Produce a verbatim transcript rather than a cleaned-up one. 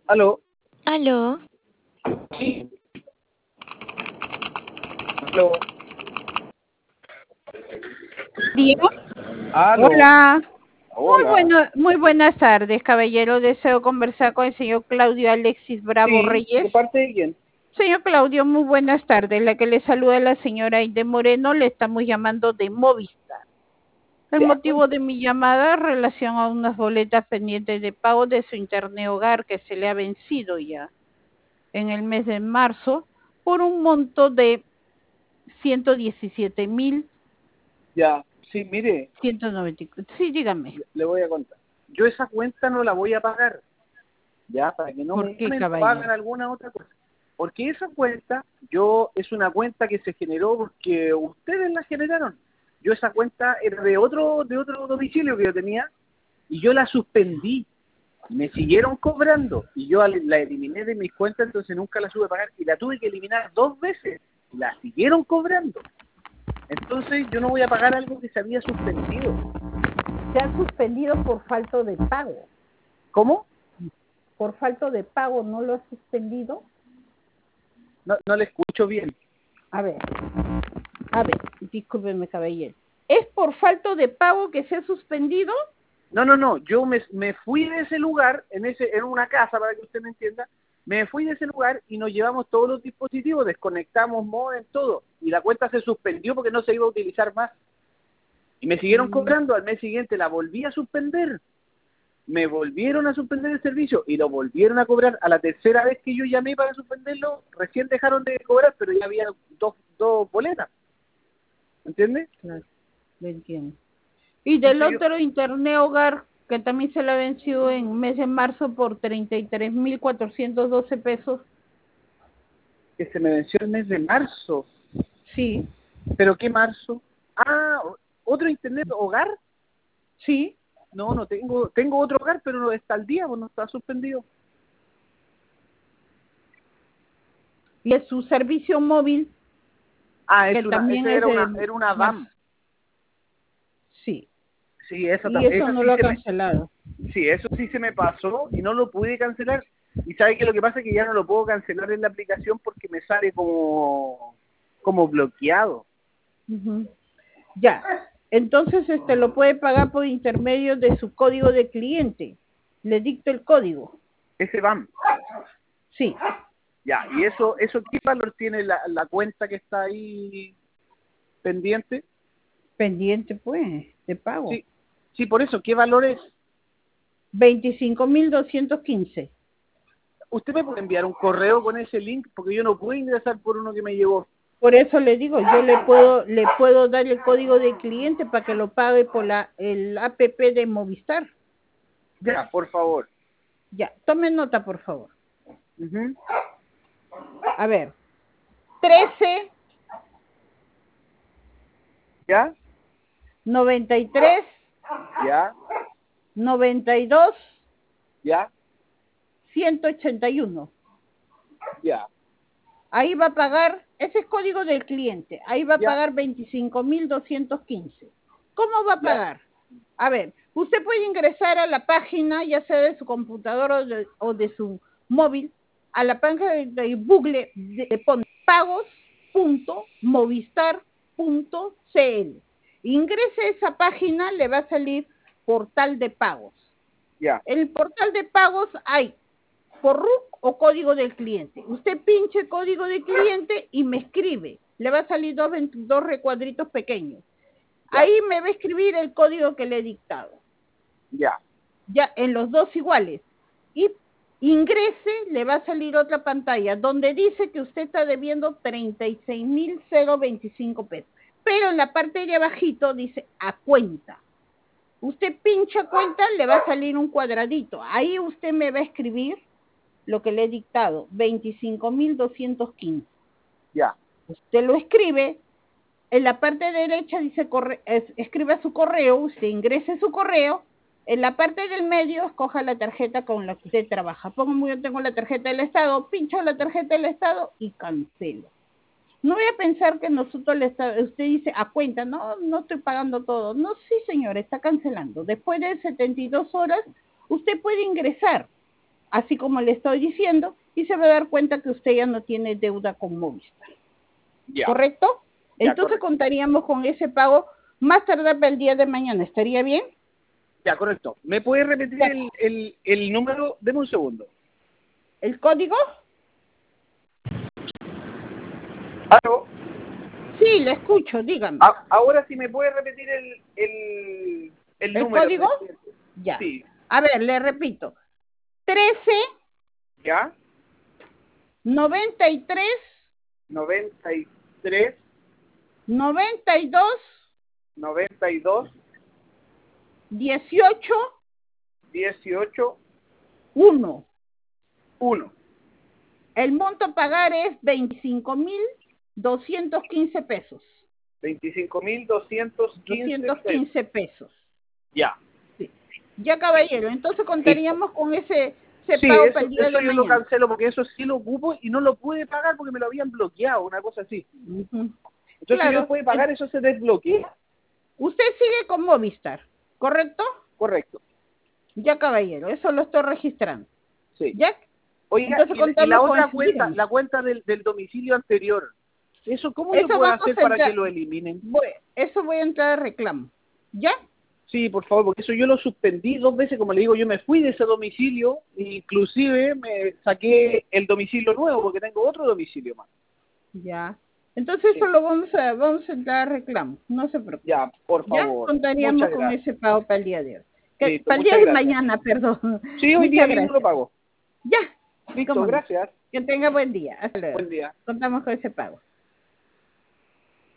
Aló. Aló. Sí. Aló. Diego. Aló. Hola. Muy Hola. bueno, muy buenas tardes, caballero. Deseo conversar con el señor Claudio Alexis Bravo Sí, Reyes. ¿de parte de quién? Señor Claudio, muy buenas tardes. La que le saluda la señora Aide Moreno, le estamos llamando de Movistar. El Ya, motivo de mi llamada es relación a unas boletas pendientes de pago de su internet hogar que se le ha vencido ya en el mes de marzo por un monto de ciento diecisiete mil ya. Sí, mire, ciento noventa y cuatro. Sí, dígame. le le voy a contar. Yo esa cuenta no la voy a pagar, ya, para que no ¿Por me qué, llamen o hagan caballero? alguna otra cosa. Porque esa cuenta, yo, es una cuenta que se generó porque ustedes la generaron. Yo esa cuenta era de otro, de otro domicilio que yo tenía y yo la suspendí. Me siguieron cobrando y yo al- la eliminé de mis cuentas, entonces nunca la supe pagar y la tuve que eliminar dos veces. La siguieron cobrando. Entonces yo no voy a pagar algo que se había suspendido. Se ha suspendido por falta de pago. ¿Cómo? Por falta de pago, ¿no lo ha suspendido? No, no le escucho bien. A ver, a ver, discúlpeme, caballero. ¿Es por falta de pago que se ha suspendido? No, no, no. Yo me, me fui de ese lugar, en ese en una casa, para que usted me entienda. Me fui de ese lugar y nos llevamos todos los dispositivos, desconectamos modem, todo. Y la cuenta se suspendió porque no se iba a utilizar más. Y me siguieron Mm, cobrando. Al mes siguiente la volví a suspender. Me volvieron a suspender el servicio y lo volvieron a cobrar. A la tercera vez que yo llamé para suspenderlo, recién dejaron de cobrar, pero ya había dos, dos boletas. ¿Entiendes? claro, lo entiendo. Y del Entonces yo, otro internet hogar, que también se le ha vencido en mes de marzo por treinta y tres mil cuatrocientos doce pesos. que se me venció el mes de marzo. Sí, ¿Pero qué marzo? Ah, o- otro internet hogar. sí. No, no tengo, tengo otro hogar, pero no está al día, pues no está suspendido. Y es su servicio móvil, Ah, que es una, también ese es era una, de era una marzo. D A M. Sí. Sí, esa, Y tam- eso esa no sí lo ha se me, cancelado. sí, eso sí se me pasó y no lo pude cancelar. Y sabe que lo que pasa es que ya no lo puedo cancelar en la aplicación porque me sale como, como bloqueado. Ujú. Ya. Entonces, este lo puede pagar por intermedio de su código de cliente. Le dicto el código. Ese B A M. Sí. Ya, y eso, eso ¿qué valor tiene la, la cuenta que está ahí pendiente? Pendiente, pues, de pago. Sí, sí, por eso, ¿qué valor es? veinticinco mil doscientos quince. ¿Usted me puede enviar un correo con ese link? Porque yo no pude ingresar por uno que me llegó. Por eso le digo, yo le puedo le puedo dar el código de cliente para que lo pague por la el app de Movistar. Ya, por favor. Ya, tome nota, por favor. Ujú. A ver, trece ¿Ya? noventa y tres ¿Ya? noventa y dos ¿Ya? ciento ochenta y uno. ¿Ya? Ahí va a pagar, ese es código del cliente, ahí va a ¿Ya? pagar veinticinco mil doscientos quince. ¿Cómo va a ¿Ya? pagar? A ver, usted puede ingresar a la página, ya sea de su computadora o de, o de su móvil, a la página de, de Google, de, de pone pagos punto movistar punto c l. Ingrese a esa página, le va a salir portal de pagos. ¿Ya? En el portal de pagos hay por R U C o código del cliente. Usted pinche código del cliente y me escribe. Le va a salir dos, dos recuadritos pequeños. ¿Ya? Ahí me va a escribir el código que le he dictado. ¿Ya? Ya en los dos iguales. Y ingrese, le va a salir otra pantalla donde dice que usted está debiendo treinta y seis mil veinticinco pesos. Pero en la parte de abajito dice a cuenta. Usted pincha cuenta, le va a salir un cuadradito. Ahí usted me va a escribir lo que le he dictado, veinticinco mil doscientos quince. ¿Ya? Usted lo escribe, en la parte derecha dice, corre, es, escribe su correo, usted ingrese su correo, en la parte del medio escoja la tarjeta con la que usted trabaja. Pongo, yo tengo la tarjeta del Estado, pincho la tarjeta del Estado y cancelo. No voy a pensar que nosotros le está, usted dice a cuenta, no, no estoy pagando todo. No, sí señor, está cancelando. Después de setenta y dos horas, usted puede ingresar así como le estoy diciendo, y se va a dar cuenta que usted ya no tiene deuda con Movistar. Ya. ¿Correcto? Ya, Entonces correcto. contaríamos con ese pago más tardar para el día de mañana. ¿Estaría bien? Ya, correcto. ¿Me puede repetir el, el, el número? Deme un segundo. ¿El código? ¿Aló? Sí, le escucho, dígame. A- ahora sí me puede repetir el, el, el, ¿El número. código? presidente. Ya. Sí. A ver, le repito. trece, ¿Ya? noventa y tres, noventa y tres, noventa y dos, noventa y dos, dieciocho, dieciocho, uno. uno. El monto a pagar es veinticinco mil doscientos quince pesos. veinticinco mil doscientos quince doscientos pesos. quince pesos. Ya. Sí. Ya, caballero, entonces contaríamos con ese, ese Sí, pago eso, para el día eso de yo lo mañana. cancelo porque eso sí lo ocupo y no lo pude pagar porque me lo habían bloqueado, una cosa así. Ujú. Entonces Claro. yo después de pagar eso se desbloquea. Usted sigue con Movistar, ¿correcto? Correcto. Ya, caballero, eso lo estoy registrando. Sí. ¿Ya? Oiga, Entonces y, y contamos la con otra eso, cuenta, dígame. la cuenta del, del domicilio anterior, ¿eso cómo Eso yo puedo vamos hacer a para entrar, que lo eliminen? voy, eso voy a entrar a reclamo. ¿Ya? Sí, por favor, porque eso yo lo suspendí dos veces, como le digo, yo me fui de ese domicilio, inclusive me saqué el domicilio nuevo porque tengo otro domicilio más. Ya. Entonces Sí. eso lo vamos a, vamos a entrar a reclamo, no se preocupe. Ya, por Ya favor. contaríamos Muchas con gracias. ese pago para el día de hoy. Que, Listo, para el día muchas de gracias. mañana, perdón. Sí, hoy Muchas día mismo gracias. lo pago. Ya. Listo, ¿Cómo no? gracias. Que tenga buen día. Hasta luego. Buen día. Contamos con ese pago.